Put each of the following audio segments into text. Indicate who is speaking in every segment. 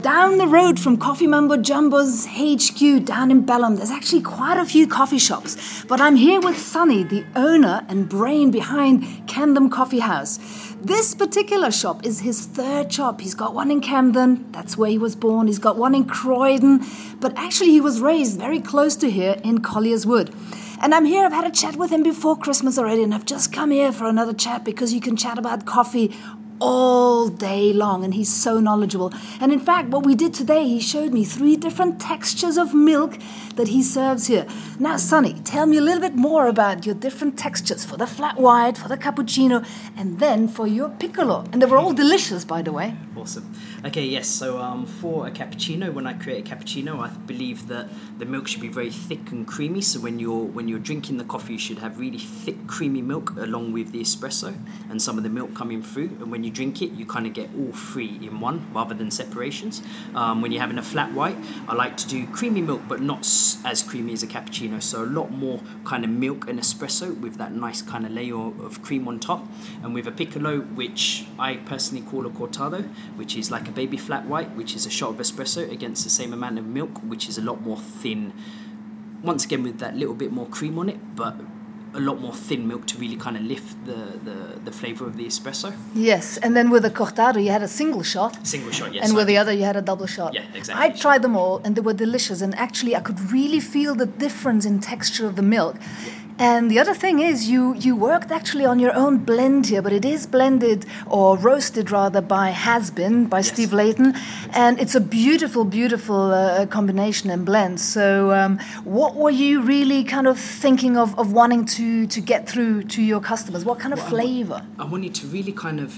Speaker 1: Down the road from Coffee Mumbo Jumbo's HQ down in Balham, there's actually quite a few coffee shops. But I'm here with Sonny, the owner and brain behind Camden Coffee House. This particular shop is his third shop. He's got one in Camden, that's where he was born. He's got one in Croydon, but actually he was raised very close to here in Colliers Wood. And I'm here, I've had a chat with him before Christmas already, and I've just come here for another chat because you can chat about coffee all day long, and he's so knowledgeable. And in fact, what we did today, he showed me 3 different textures of milk that he serves here. Now, Sonny, tell me a little bit more about your different textures for the flat white, for the cappuccino, and then for your piccolo. And they were all delicious, by the way.
Speaker 2: Awesome. Okay, yes, so for a cappuccino, when I create a cappuccino, I believe that the milk should be very thick and creamy. So when you're drinking the coffee, you should have really thick, creamy milk along with the espresso and some of the milk coming through. And when you drink it, you kind of get all 3 in one rather than separations. When you're having a flat white, I like to do creamy milk, but not as creamy as a cappuccino. So a lot more kind of milk and espresso with that nice kind of layer of cream on top. And with a piccolo, which I personally call a cortado, which is like a baby flat white, which is a shot of espresso against the same amount of milk, which is a lot more thin. Once again, with that little bit more cream on it, but a lot more thin milk to really kind of lift the flavour of the espresso.
Speaker 1: Yes, and then with the cortado, you had a single shot.
Speaker 2: Single shot, yes.
Speaker 1: And with the other, you had a double shot.
Speaker 2: Yeah, exactly.
Speaker 1: I tried them all, and they were delicious. And actually, I could really feel the difference in texture of the milk. And the other thing is, you worked actually on your own blend here, but it is blended, or roasted rather, by Has-Been, by Steve Layton. And it's a beautiful, beautiful combination and blend. So what were you really kind of thinking of wanting to get through to your customers? What kind of flavour?
Speaker 2: I wanted to really kind of,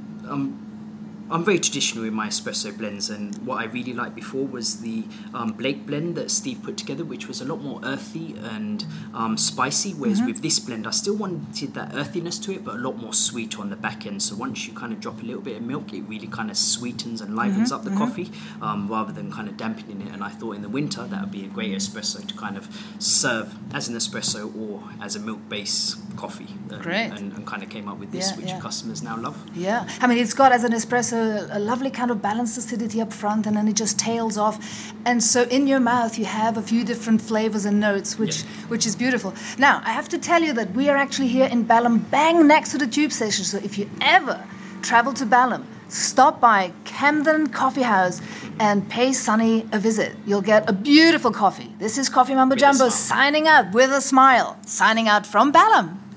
Speaker 2: I'm very traditional in my espresso blends, and what I really liked before was the Blake blend that Steve put together, which was a lot more earthy and spicy, whereas with this blend I still wanted that earthiness to it, but a lot more sweet on the back end. So once you kind of drop a little bit of milk, it really kind of sweetens and livens up the coffee rather than kind of dampening it. And I thought in the winter that would be a great espresso to kind of serve as an espresso or as a milk-based coffee.
Speaker 1: Great.
Speaker 2: And kind of came up with this, which customers now love.
Speaker 1: Yeah, I mean, it's got as an espresso a lovely kind of balanced acidity up front, and then it just tails off. And so in your mouth, you have a few different flavors and notes, which is beautiful. Now, I have to tell you that we are actually here in Balham, bang next to the tube station. So if you ever travel to Balham, stop by Camden Coffee House and pay Sonny a visit. You'll get a beautiful coffee. This is Coffee Mumbo Jumbo signing out with a smile, signing out from Balham.